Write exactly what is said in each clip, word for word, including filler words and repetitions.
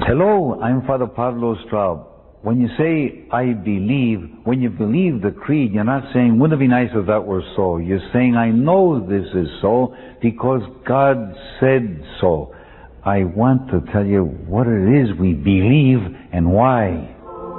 Hello, I'm Father Pablo Straub. When you say, I believe, when you believe the creed, you're not saying, wouldn't it be nice if that were so? You're saying, I know this is so because God said so. I want to tell you what it is we believe and why.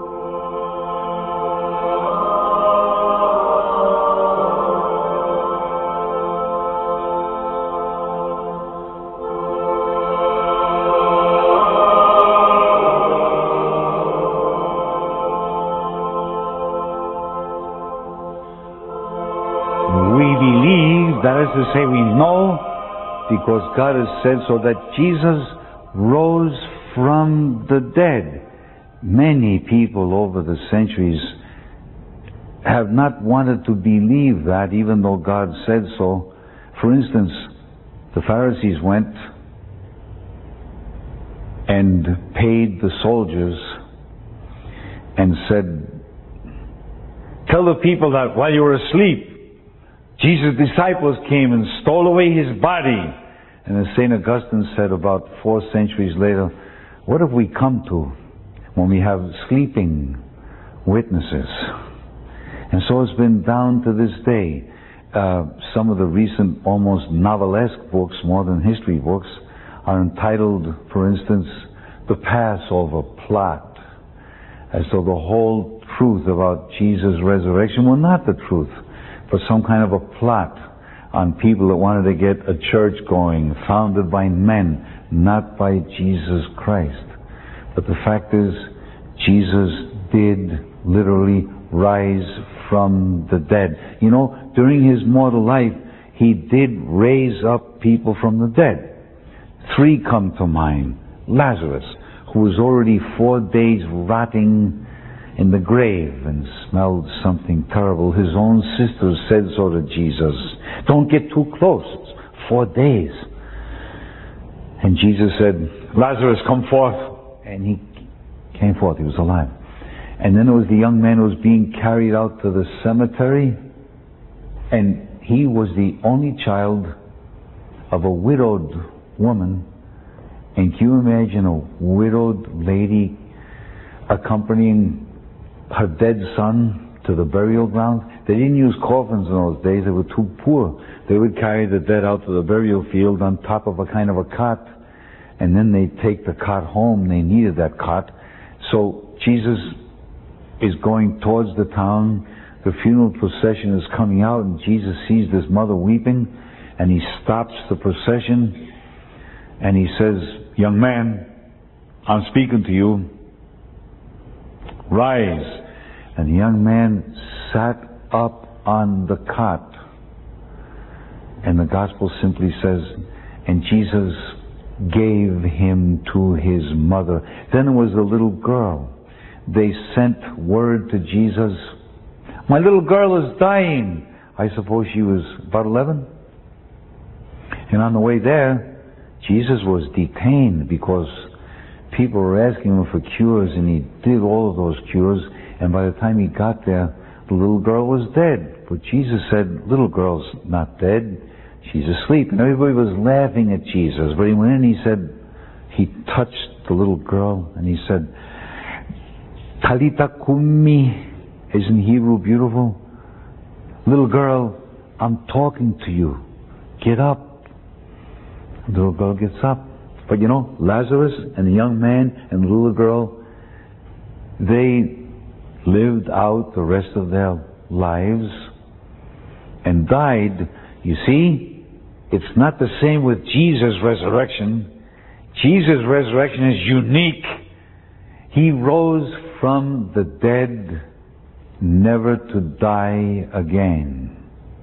That is to say, we know because God has said so that Jesus rose from the dead. Many people over the centuries have not wanted to believe that, even though God said so. For instance, the Pharisees went and paid the soldiers and said, tell the people that while you were asleep, Jesus' disciples came and stole away His body. And as Saint Augustine said about four centuries later, what have we come to when we have sleeping witnesses? And so it's been down to this day. Uh, some of the recent almost novelesque books, more than history books, are entitled, for instance, The Passover Plot, as though the whole truth about Jesus' resurrection were not the truth, but some kind of a plot on people that wanted to get a church going, founded by men, not by Jesus Christ. But the fact is, Jesus did literally rise from the dead. You know, during His mortal life, He did raise up people from the dead. Three come to mind. Lazarus, who was already four days rotting in the grave and smelled something terrible. His own sisters said so to Jesus. Don't get too close. It's four days. And Jesus said, Lazarus, come forth. And he came forth. He was alive. And then there was the young man who was being carried out to the cemetery. And he was the only child of a widowed woman. And can you imagine a widowed lady accompanying her dead son to the burial ground? They didn't use coffins in those days. They were too poor. They would carry the dead out to the burial field on top of a kind of a cot, and then they'd take the cot home. They needed that cot. So Jesus is going towards the town. The funeral procession is coming out, and Jesus sees this mother weeping, and He stops the procession, and He says, young man, I'm speaking to you. Rise. And the young man sat up on the cot. And the Gospel simply says, and Jesus gave him to his mother. Then there was a little girl. They sent word to Jesus, my little girl is dying. I suppose she was about eleven. And on the way there, Jesus was detained because people were asking Him for cures, and He did all of those cures. And by the time He got there, the little girl was dead. But Jesus said, little girl's not dead. She's asleep. And everybody was laughing at Jesus. But He went in and He said, He touched the little girl and He said, Talita kumi. Isn't Hebrew beautiful? Little girl, I'm talking to you. Get up. The little girl gets up. But you know, Lazarus and the young man and the little girl, they lived out the rest of their lives and died. You see, it's not the same with Jesus' resurrection. Jesus' resurrection is unique. He rose from the dead, never to die again.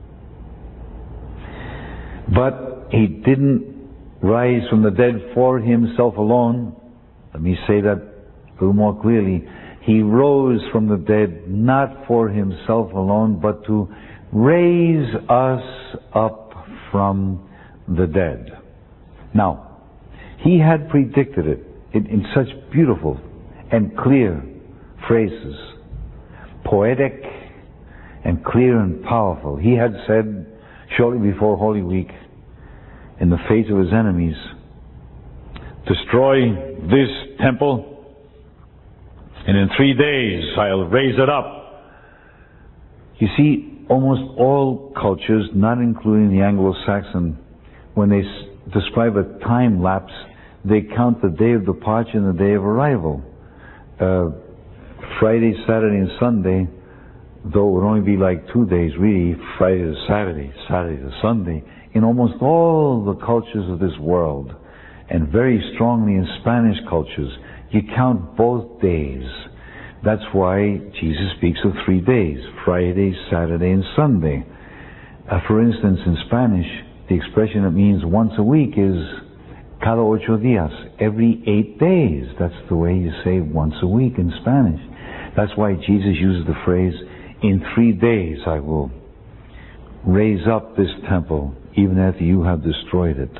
But He didn't rise from the dead for Himself alone. Let me say that a little more clearly. He rose from the dead not for Himself alone, but to raise us up from the dead. Now, He had predicted it in, in such beautiful and clear phrases, poetic and clear and powerful. He had said shortly before Holy Week, in the face of His enemies, destroy this temple, and in three days I'll raise it up. You see, almost all cultures, not including the Anglo-Saxon, when they s- describe a time lapse, they count the day of departure and the day of arrival. Uh, Friday, Saturday, and Sunday, though it would only be like two days, really, Friday to Saturday, Saturday to Sunday, in almost all the cultures of this world, and very strongly in Spanish cultures, you count both days. That's why Jesus speaks of three days, Friday, Saturday, and Sunday. Uh, for instance, in Spanish, the expression that means once a week is cada ocho días, every eight days. That's the way you say once a week in Spanish. That's why Jesus uses the phrase, in three days I will raise up this temple, even after you have destroyed it.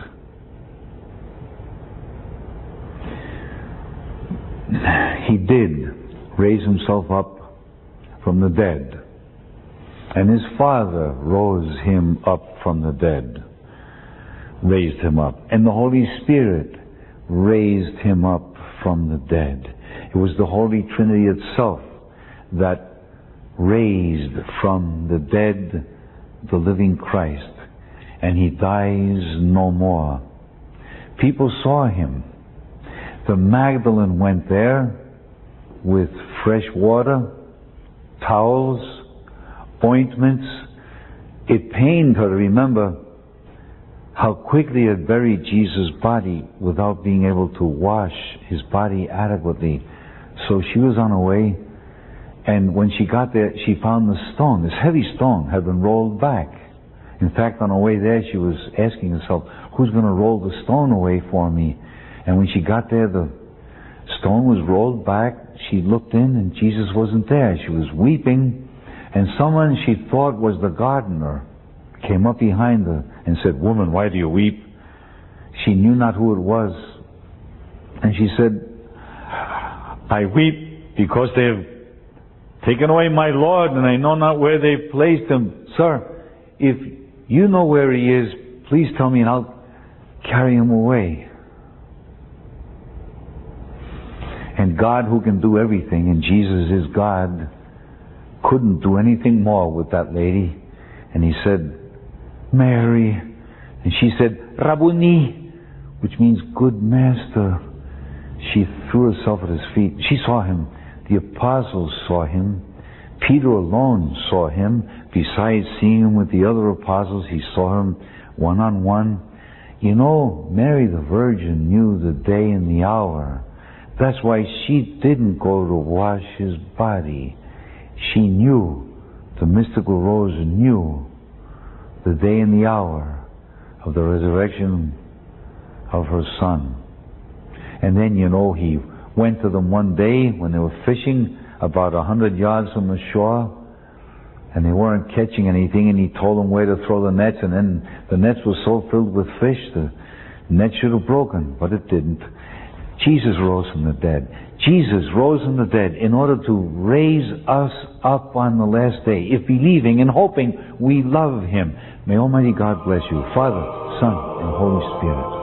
He did raise himself up from the dead, and his Father rose him up from the dead, raised him up, and the Holy Spirit raised him up from the dead. It was the Holy Trinity itself that raised from the dead the living Christ, and he dies no more. People saw him. The Magdalene went there with fresh water, towels, ointments. It pained her to remember how quickly it buried Jesus' body without being able to wash his body adequately. So she was on her way, and when she got there, she found the stone. This heavy stone had been rolled back. In fact, on her way there, she was asking herself, who's going to roll the stone away for me? And when she got there, the stone was rolled back. She looked in, and Jesus wasn't there. She was weeping, and someone she thought was the gardener came up behind her and said, "Woman, why do you weep?" She knew not who it was. And she said, "I weep because they have taken away my Lord, and I know not where they placed him." "Sir, if you know where he is, please tell me and I'll carry him away." And God, who can do everything, and Jesus is God, couldn't do anything more with that lady. And he said, "Mary." And she said, "Rabboni," which means good master. She threw herself at his feet. She saw him. The apostles saw him. Peter alone saw him. Besides seeing him with the other apostles, he saw him one-on-one. You know, Mary the Virgin knew the day and the hour. That's why she didn't go to wash his body. She knew, the mystical rose knew the day and the hour of the resurrection of her Son. And then, you know, he went to them one day when they were fishing about a hundred yards from the shore, and they weren't catching anything, and he told them where to throw the nets, and then the nets were so filled with fish, the net should have broken, but it didn't. Jesus rose from the dead. Jesus rose from the dead in order to raise us up on the last day, if believing and hoping we love him. May Almighty God bless you, Father, Son, and Holy Spirit.